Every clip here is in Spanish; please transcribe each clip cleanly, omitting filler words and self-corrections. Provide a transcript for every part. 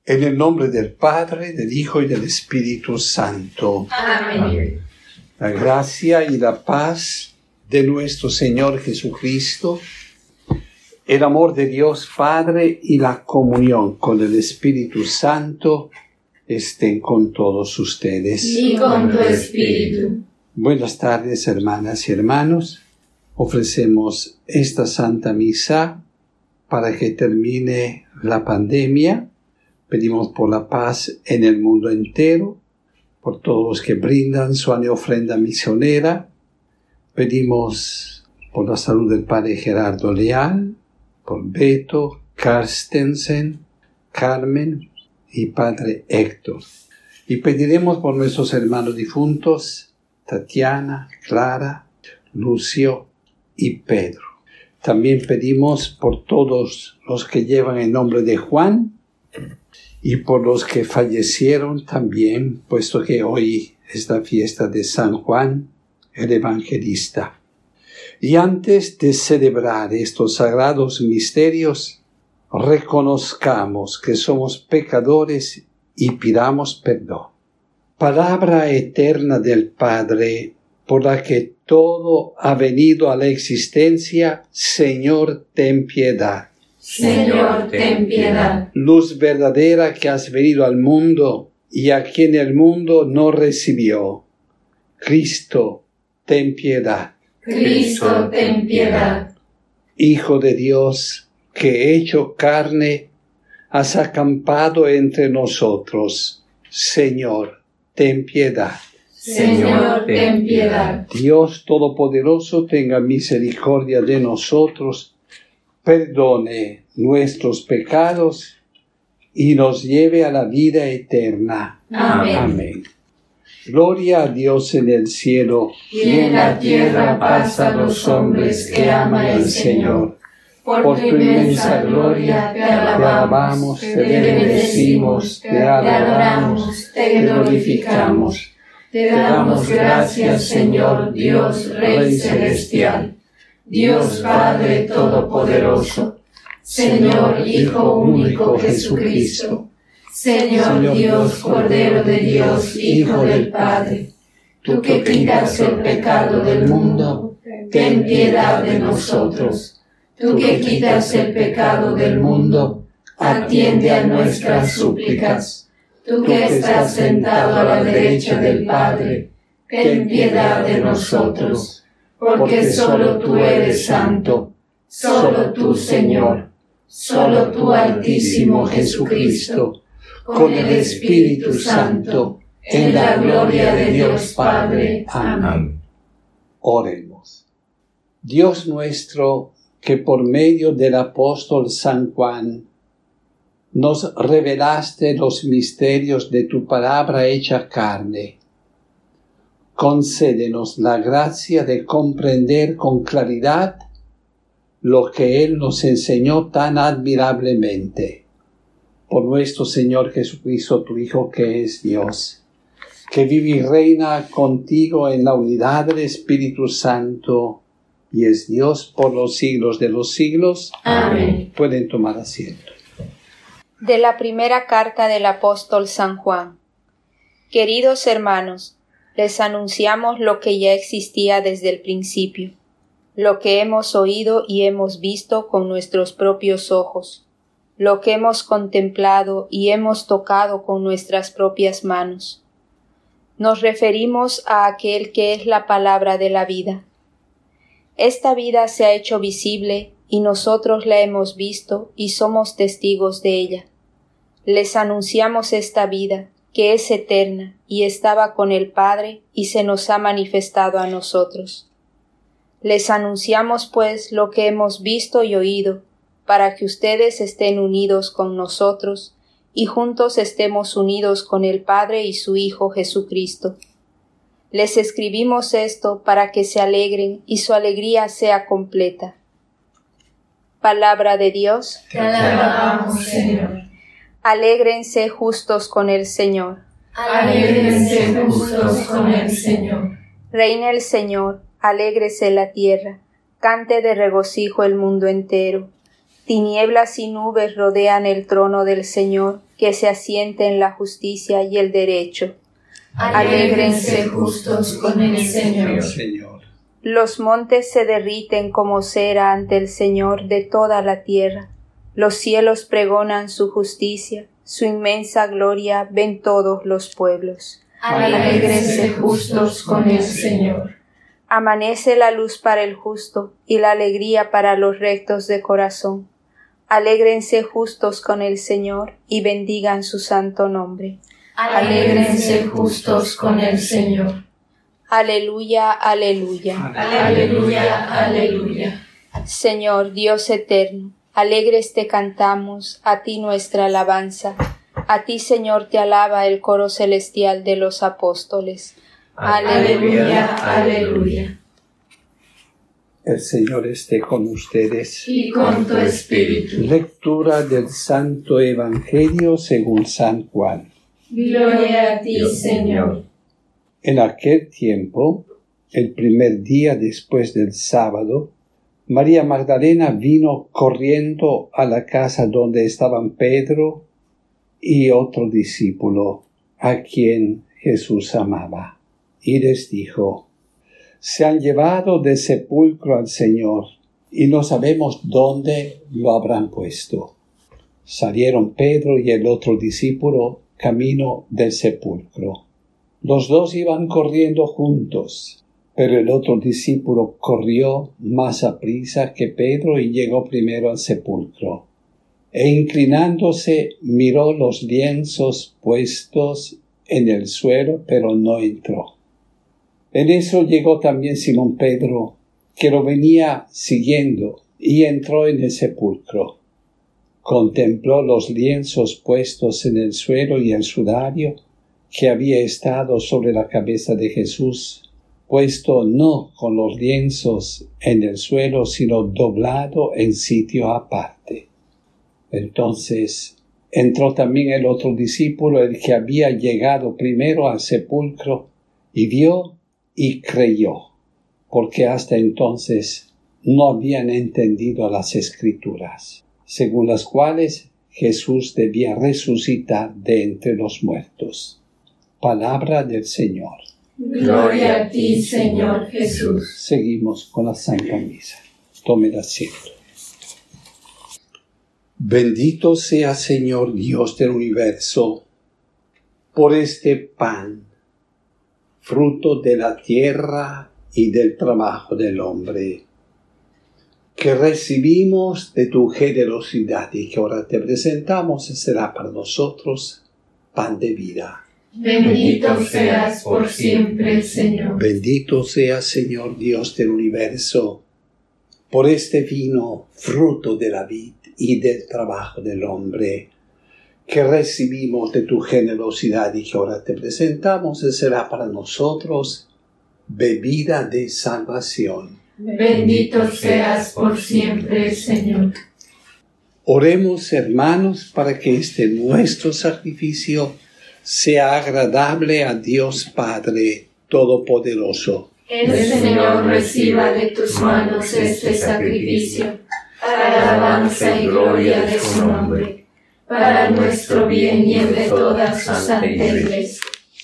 En el nombre del Padre, del Hijo y del Espíritu Santo. Amén. La gracia y la paz de nuestro Señor Jesucristo, el amor de Dios Padre y la comunión con el Espíritu Santo estén con todos ustedes. Y con tu espíritu. Buenas tardes, hermanas y hermanos. Ofrecemos esta Santa Misa para que termine la pandemia. Pedimos por la paz en el mundo entero, por todos los que brindan su ofrenda misionera. Pedimos por la salud del Padre Gerardo Leal, por Beto, Carstensen, Carmen y Padre Héctor. Y pediremos por nuestros hermanos difuntos, Tatiana, Clara, Lucio y Pedro. También pedimos por todos los que llevan el nombre de Juan y por los que fallecieron también, puesto que hoy es la fiesta de San Juan, el Evangelista. Y antes de celebrar estos sagrados misterios, reconozcamos que somos pecadores y pidamos perdón. Palabra eterna del Padre, por la que todo ha venido a la existencia, Señor, ten piedad. Señor, ten piedad. Luz verdadera que has venido al mundo y a quien el mundo no recibió. Cristo, ten piedad. Cristo, ten piedad. Hijo de Dios, que hecho carne, has acampado entre nosotros. Señor, ten piedad. Señor, ten piedad. Dios Todopoderoso, tenga misericordia de nosotros, perdone nuestros pecados y nos lleve a la vida eterna. Amén. Amén. Gloria a Dios en el cielo Y en la tierra paz a los hombres que ama el Señor. Por tu inmensa gloria te alabamos, te bendecimos, te adoramos, te glorificamos. Te damos gracias, Señor Dios, Rey celestial, Dios Padre todopoderoso, Señor Hijo único Jesucristo, Señor Dios, Cordero de Dios, Hijo del Padre, tú que quitas el pecado del mundo, ten piedad de nosotros. Tú que quitas el pecado del mundo, atiende a nuestras súplicas. Tú que estás sentado a la derecha del Padre, ten piedad de nosotros, porque solo tú eres santo, solo tú, Señor, solo tú, Altísimo Jesucristo, con el Espíritu Santo, en la gloria de Dios Padre. Amén. Oremos. Dios nuestro, que por medio del apóstol San Juan nos revelaste los misterios de tu palabra hecha carne, concédenos la gracia de comprender con claridad lo que Él nos enseñó tan admirablemente. Por nuestro Señor Jesucristo, tu Hijo, que es Dios, que vive y reina contigo en la unidad del Espíritu Santo, y es Dios por los siglos de los siglos. Amén. Pueden tomar asiento. De la primera carta del apóstol San Juan. Queridos hermanos, les anunciamos lo que ya existía desde el principio, lo que hemos oído y hemos visto con nuestros propios ojos, lo que hemos contemplado y hemos tocado con nuestras propias manos. Nos referimos a aquel que es la palabra de la vida. Esta vida se ha hecho visible y nosotros la hemos visto y somos testigos de ella. Les anunciamos esta vida, que es eterna y estaba con el Padre y se nos ha manifestado a nosotros. Les anunciamos, pues, lo que hemos visto y oído, para que ustedes estén unidos con nosotros y juntos estemos unidos con el Padre y su Hijo Jesucristo. Les escribimos esto para que se alegren y su alegría sea completa. Palabra de Dios. Te alabamos, Señor. Alégrense justos con el Señor. Alégrense justos con el Señor. Reine el Señor, alégrese la tierra, cante de regocijo el mundo entero. Tinieblas y nubes rodean el trono del Señor, que se asiente en la justicia y el derecho. Alégrense justos con el Señor. Los montes se derriten como cera ante el Señor de toda la tierra. Los cielos pregonan su justicia, su inmensa gloria ven todos los pueblos. Alégrense justos con el Señor. Amanece la luz para el justo y la alegría para los rectos de corazón. Alégrense justos con el Señor y bendigan su santo nombre. Alégrense justos con el Señor. Aleluya, aleluya. Aleluya, aleluya. Señor Dios eterno, alegres te cantamos, a ti nuestra alabanza. A ti, Señor, te alaba el coro celestial de los apóstoles. Aleluya, aleluya. El Señor esté con ustedes. Y con tu espíritu. Lectura del Santo Evangelio según San Juan. Gloria a ti, Señor. En aquel tiempo, el primer día después del sábado, María Magdalena vino corriendo a la casa donde estaban Pedro y otro discípulo, a quien Jesús amaba, y les dijo: se han llevado del sepulcro al Señor, y no sabemos dónde lo habrán puesto. Salieron Pedro y el otro discípulo camino del sepulcro. Los dos iban corriendo juntos, pero el otro discípulo corrió más aprisa que Pedro y llegó primero al sepulcro. E inclinándose miró los lienzos puestos en el suelo, pero no entró. En eso llegó también Simón Pedro, que lo venía siguiendo, y entró en el sepulcro. Contempló los lienzos puestos en el suelo y el sudario que había estado sobre la cabeza de Jesús, puesto no con los lienzos en el suelo, sino doblado en sitio aparte. Entonces entró también el otro discípulo, el que había llegado primero al sepulcro, y vio y creyó, porque hasta entonces no habían entendido las Escrituras, según las cuales Jesús debía resucitar de entre los muertos. Palabra del Señor. Gloria a ti, Señor Jesús. Seguimos con la Santa Misa. Tomen asiento. Bendito sea, Señor Dios del universo, por este pan, fruto de la tierra y del trabajo del hombre, que recibimos de tu generosidad y que ahora te presentamos, será para nosotros pan de vida. Bendito seas por siempre, Señor. Bendito sea, Señor Dios del universo, por este vino, fruto de la vid y del trabajo del hombre, que recibimos de tu generosidad y que ahora te presentamos, será para nosotros bebida de salvación. Bendito seas por siempre, Señor. Oremos, hermanos, para que este nuestro sacrificio sea agradable a Dios Padre Todopoderoso. El Señor reciba de tus manos este sacrificio, para alabanza y gloria de su nombre, para nuestro bien y el de toda su santa Iglesia.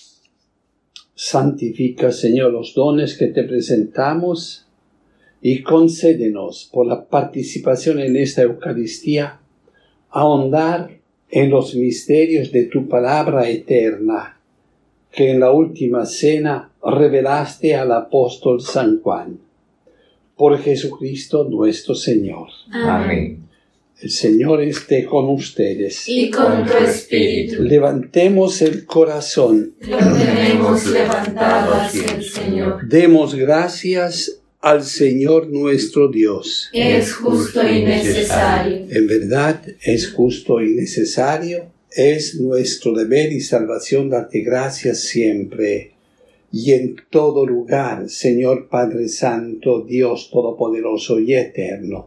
Santifica, Señor, los dones que te presentamos y concédenos, por la participación en esta Eucaristía, ahondar en los misterios de tu palabra eterna, que en la última cena revelaste al apóstol San Juan. Por Jesucristo nuestro Señor. Amén. El Señor esté con ustedes. Y con tu espíritu. Levantemos el corazón. Lo tenemos levantado hacia el Señor. Demos gracias al Señor nuestro Dios. Es justo y necesario. En verdad es justo y necesario. Es nuestro deber y salvación darte gracias siempre y en todo lugar, Señor Padre Santo, Dios Todopoderoso y Eterno.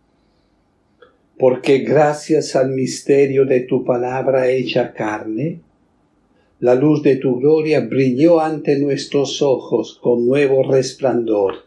Porque gracias al misterio de tu palabra hecha carne, la luz de tu gloria brilló ante nuestros ojos con nuevo resplandor,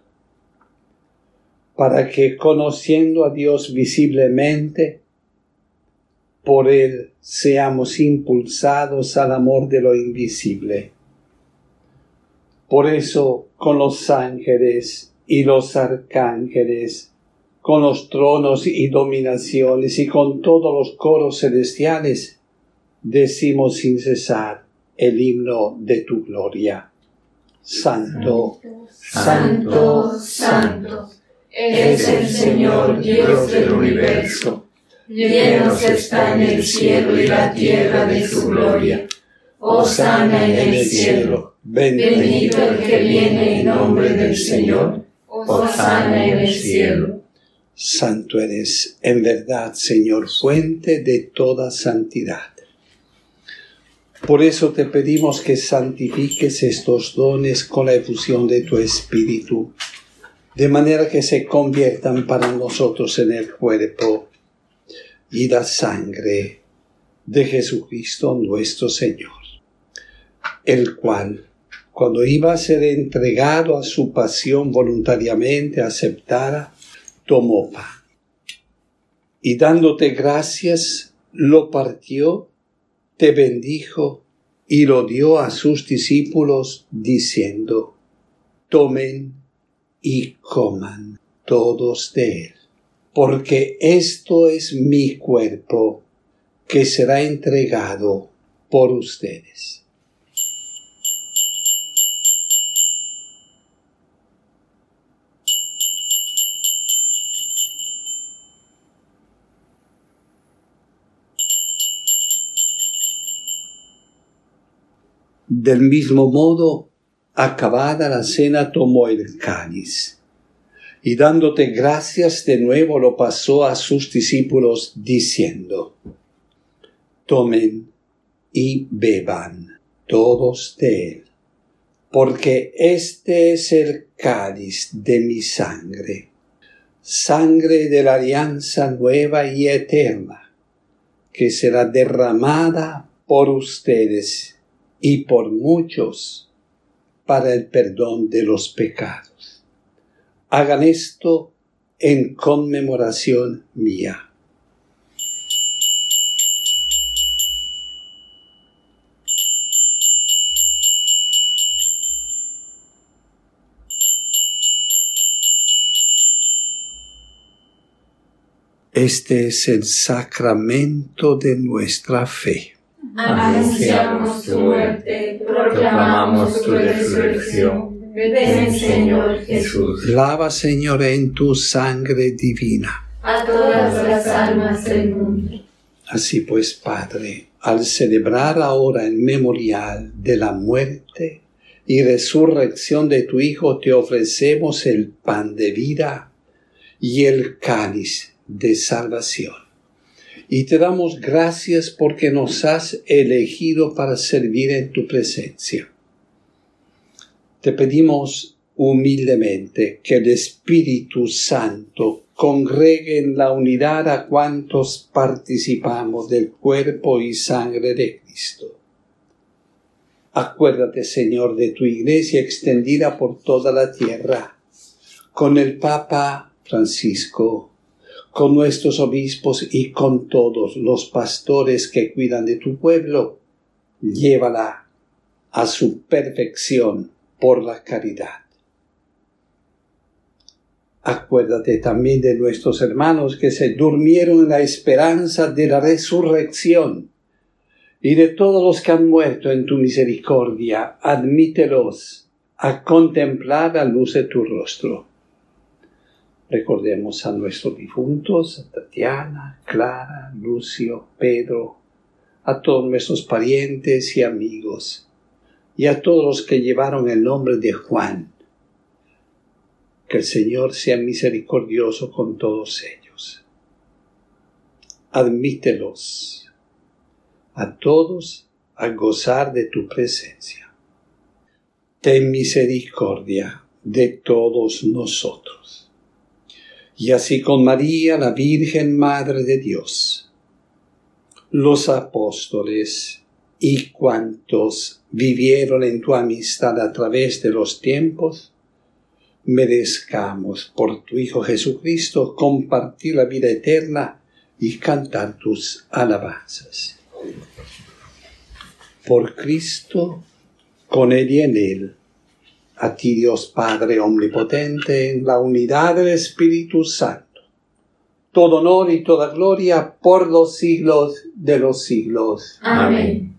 para que, conociendo a Dios visiblemente, por él seamos impulsados al amor de lo invisible. Por eso, con los ángeles y los arcángeles, con los tronos y dominaciones y con todos los coros celestiales, decimos sin cesar el himno de tu gloria. Santo, Santo, Santo, es el Señor Dios del universo. Llenos están el cielo y la tierra de tu gloria. Hosana en el cielo. Bendito el que viene en nombre del Señor. Hosana en el cielo. Santo eres, en verdad, Señor, fuente de toda santidad. Por eso te pedimos que santifiques estos dones con la efusión de tu Espíritu, de manera que se conviertan para nosotros en el cuerpo y la sangre de Jesucristo nuestro Señor, el cual, cuando iba a ser entregado a su pasión voluntariamente aceptada, tomó pan y dándote gracias, lo partió, te bendijo y lo dio a sus discípulos diciendo: tomen y coman todos de él, porque esto es mi cuerpo que será entregado por ustedes. Del mismo modo, acabada la cena, tomó el cáliz y dándote gracias de nuevo lo pasó a sus discípulos diciendo: tomen y beban todos de él, porque este es el cáliz de mi sangre, sangre de la alianza nueva y eterna, que será derramada por ustedes y por muchos para el perdón de los pecados. Hagan esto en conmemoración mía. Este es el sacramento de nuestra fe. Anunciamos tu muerte, proclamamos tu resurrección. Ven, Señor Jesús. Lava, Señor, en tu sangre divina a todas las almas del mundo. Así pues, Padre, al celebrar ahora el memorial de la muerte y resurrección de tu Hijo, te ofrecemos el pan de vida y el cáliz de salvación. Y te damos gracias porque nos has elegido para servir en tu presencia. Te pedimos humildemente que el Espíritu Santo congregue en la unidad a cuantos participamos del cuerpo y sangre de Cristo. Acuérdate, Señor, de tu Iglesia extendida por toda la tierra, con el Papa Francisco, con nuestros obispos y con todos los pastores que cuidan de tu pueblo. Llévala a su perfección por la caridad. Acuérdate también de nuestros hermanos que se durmieron en la esperanza de la resurrección y de todos los que han muerto en tu misericordia. Admítelos a contemplar la luz de tu rostro. Recordemos a nuestros difuntos, a Tatiana, Clara, Lucio, Pedro, a todos nuestros parientes y amigos, y a todos los que llevaron el nombre de Juan. Que el Señor sea misericordioso con todos ellos. Admítelos a todos a gozar de tu presencia. Ten misericordia de todos nosotros. Y así con María, la Virgen Madre de Dios, los apóstoles y cuantos vivieron en tu amistad a través de los tiempos, merezcamos por tu Hijo Jesucristo compartir la vida eterna y cantar tus alabanzas. Por Cristo, con Él y en Él, a ti Dios Padre Omnipotente, en la unidad del Espíritu Santo, todo honor y toda gloria por los siglos de los siglos. Amén.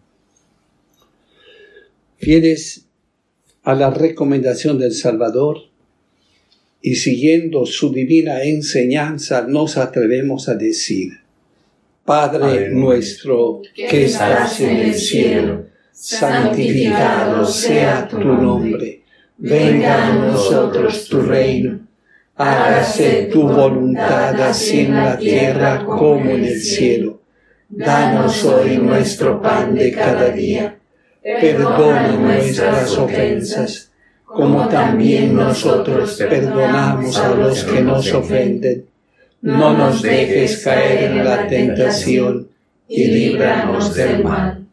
Fieles a la recomendación del Salvador y siguiendo su divina enseñanza, nos atrevemos a decir: Padre nuestro que estás en el cielo, santificado sea tu nombre. Venga a nosotros tu reino. Hágase tu voluntad así en la tierra como en el cielo. Danos hoy nuestro pan de cada día. Perdona nuestras ofensas, como también nosotros perdonamos a los que nos ofenden. No nos dejes caer en la tentación y líbranos del mal.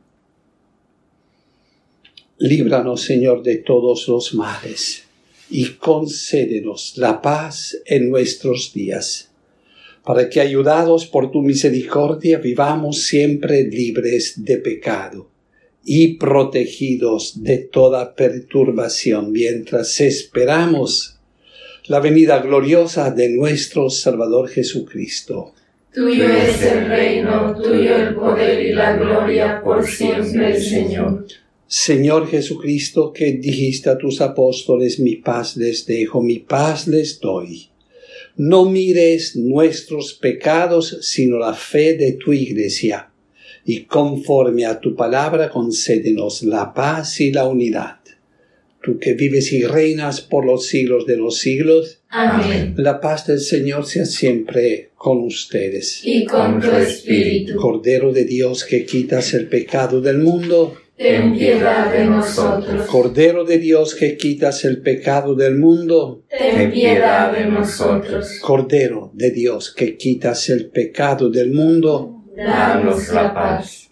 Líbranos, Señor, de todos los males y concédenos la paz en nuestros días, para que, ayudados por tu misericordia, vivamos siempre libres de pecado y protegidos de toda perturbación, mientras esperamos la venida gloriosa de nuestro Salvador Jesucristo. Tuyo es el reino, tuyo el poder y la gloria por siempre, Señor. Señor Jesucristo, que dijiste a tus apóstoles: mi paz les dejo, mi paz les doy. No mires nuestros pecados, sino la fe de tu Iglesia, y conforme a tu palabra concédenos la paz y la unidad. Tú que vives y reinas por los siglos de los siglos. Amén. La paz del Señor sea siempre con ustedes. Y con tu espíritu. Cordero de Dios, que quitas el pecado del mundo, ten piedad de nosotros. Cordero de Dios, que quitas el pecado del mundo, ten piedad de nosotros. Cordero de Dios, que quitas el pecado del mundo, danos la paz.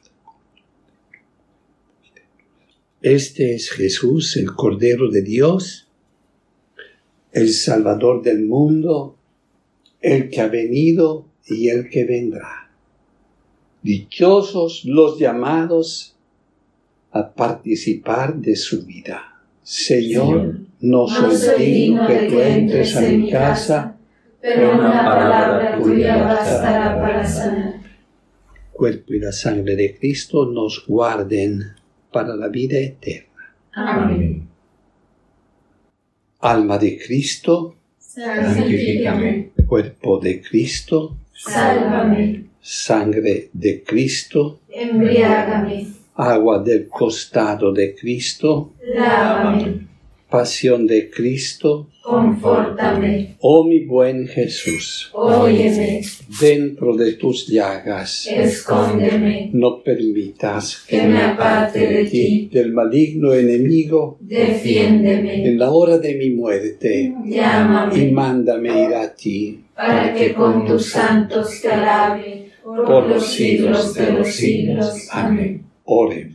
Este es Jesús, el Cordero de Dios, el Salvador del mundo, el que ha venido y el que vendrá. Dichosos los llamados a participar de su vida. Señor, no soy digno que tú entres a mi casa, pero una palabra tuya bastará para sanar. Cuerpo y la sangre de Cristo nos guarden para la vida eterna. Amén. Alma de Cristo, santifícame. Cuerpo de Cristo, sálvame. Sangre de Cristo, embriágame. Agua del costado de Cristo, lávame. Pasión de Cristo, confórtame. Oh mi buen Jesús, óyeme. Dentro de tus llagas, escóndeme. No permitas que me aparte de ti. Del maligno enemigo, defiéndeme. En la hora de mi muerte, llámame. Y mándame ir a ti, para que con tus santos te alabe por los siglos de los siglos. Amén. Oremos.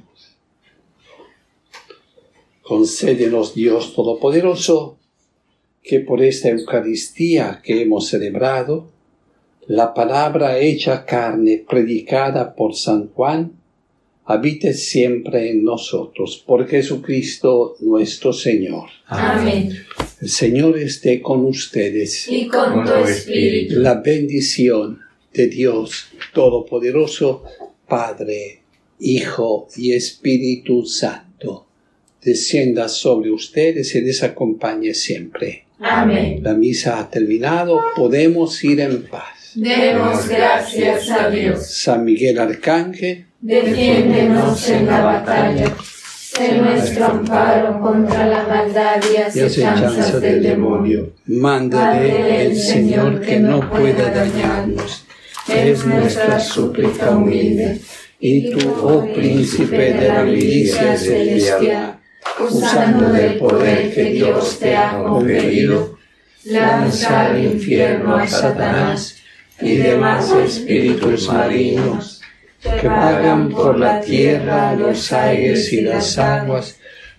Concédenos, Dios Todopoderoso, que por esta Eucaristía que hemos celebrado, la palabra hecha carne predicada por San Juan, habite siempre en nosotros, por Jesucristo nuestro Señor. Amén. El Señor esté con ustedes. Y con tu espíritu. La bendición de Dios Todopoderoso, Padre, Hijo y Espíritu Santo, descienda sobre ustedes y les acompañe siempre. Amén. La misa ha terminado, podemos ir en paz. Demos gracias a Dios. San Miguel Arcángel, defiéndenos en la batalla. Sé nuestro amparo contra la maldad y acechanzas del demonio. Mándale el Señor que no pueda dañarnos. Es nuestra súplica humilde. Y tú, oh príncipe de la milicia celestial, usando del poder que Dios te ha conferido, lanza al infierno a Satanás y demás espíritus malignos que vagan por la tierra, los aires y las aguas,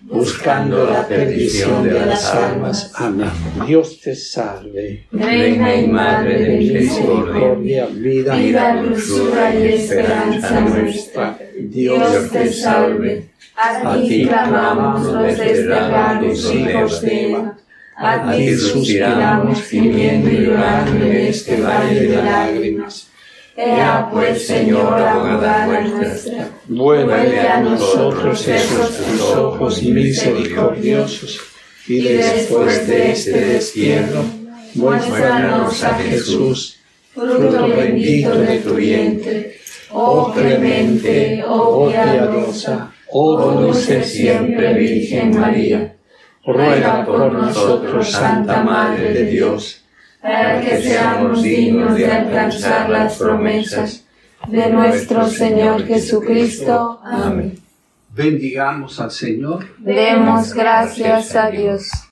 buscando la perdición de las almas. Amén. Dios te salve. Reina y Madre de misericordia, vida, dulzura y esperanza nuestra. Dios te salve. A ti clamamos los desterrados hijos de Eva. A ti suspiramos gimiendo y llorando en este valle de lágrimas. Ea pues, Señora, abogada nuestra, vuelve a nosotros esos tus ojos misericordiosos, y después de este destierro, muéstranos a Jesús, fruto bendito de tu vientre. Oh clemente, oh piadosa, oh dulce siempre Virgen María, ruega por nosotros, Santa Madre de Dios, para que seamos dignos de alcanzar las promesas de nuestro Señor Jesucristo. Amén. Bendigamos al Señor. Demos gracias a Dios.